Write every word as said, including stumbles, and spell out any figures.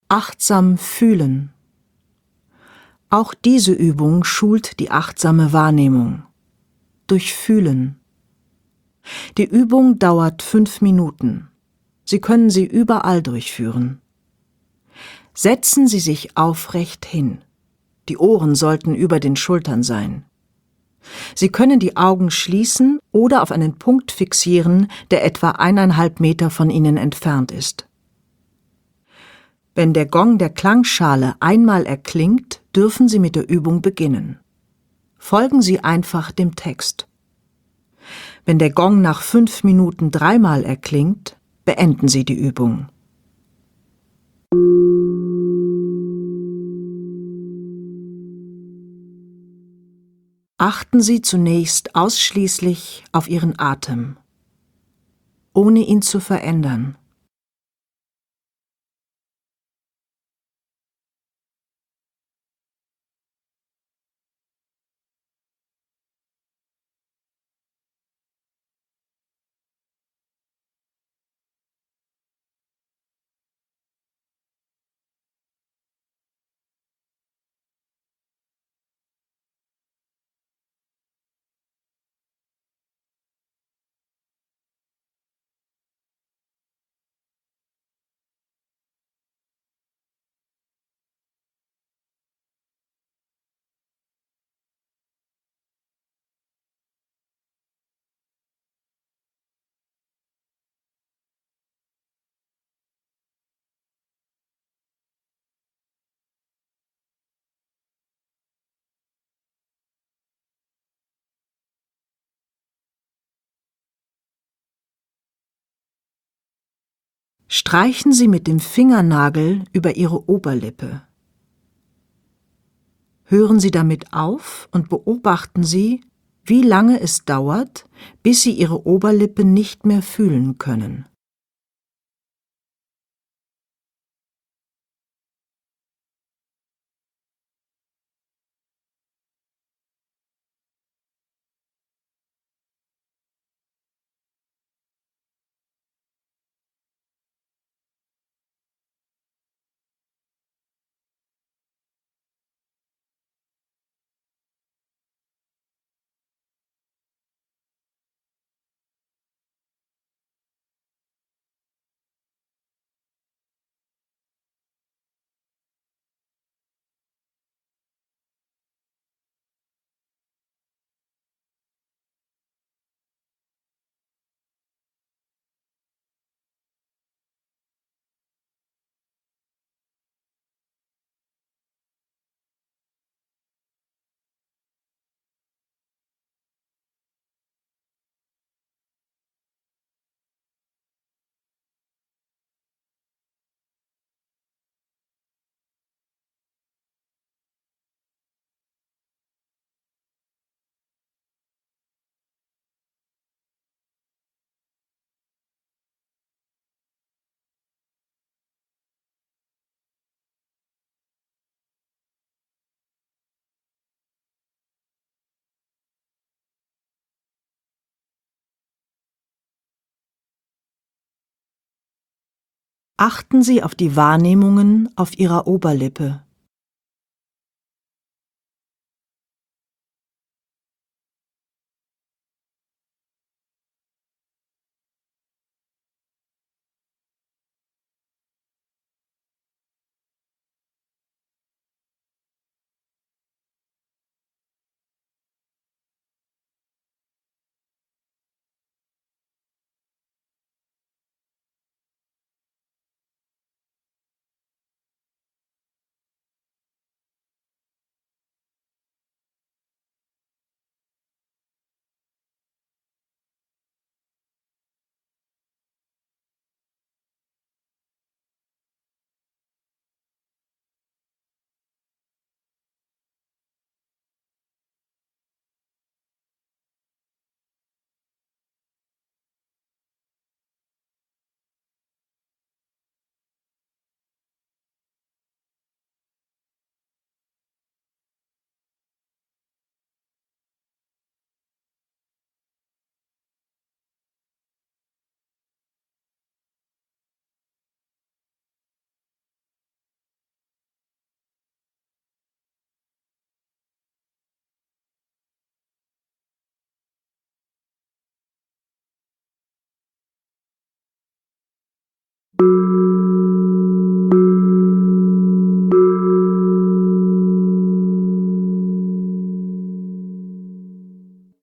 Achtsam fühlen. Auch diese Übung schult die achtsame Wahrnehmung. Durch Fühlen. Die Übung dauert fünf Minuten. Sie können sie überall durchführen. Setzen Sie sich aufrecht hin. Die Ohren sollten über den Schultern sein. Sie können die Augen schließen oder auf einen Punkt fixieren, der etwa eineinhalb Meter von Ihnen entfernt ist. Wenn der Gong der Klangschale einmal erklingt, dürfen Sie mit der Übung beginnen. Folgen Sie einfach dem Text. Wenn der Gong nach fünf Minuten dreimal erklingt, beenden Sie die Übung. Achten Sie zunächst ausschließlich auf Ihren Atem, ohne ihn zu verändern. Streichen Sie mit dem Fingernagel über Ihre Oberlippe. Hören Sie damit auf und beobachten Sie, wie lange es dauert, bis Sie Ihre Oberlippe nicht mehr fühlen können. Achten Sie auf die Wahrnehmungen auf Ihrer Oberlippe.